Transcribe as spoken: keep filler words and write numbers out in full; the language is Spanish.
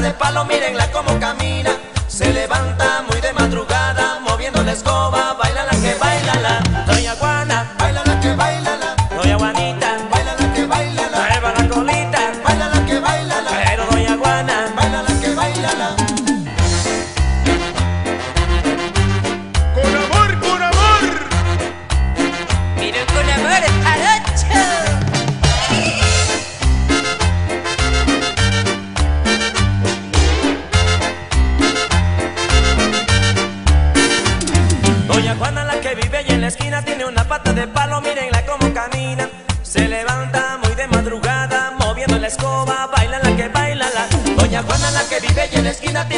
de palo, mírenla como camina. Se levanta muy de madrugada, moviendo la escoba, baila la que baila la. Doña Juana, baila la que baila la. Doña Juanita, baila la que baila la. mueva la colita, baila la que baila la. pero Doña Juana, baila la que baila la. Con amor, con amor. Miren con amor al ocho. Doña Juana, la que vive allí en la esquina, tiene una pata de palo, mírenla como camina. Se levanta muy de madrugada, moviendo la escoba, baila la que baila la. Doña Juana, la que vive allí en la esquina,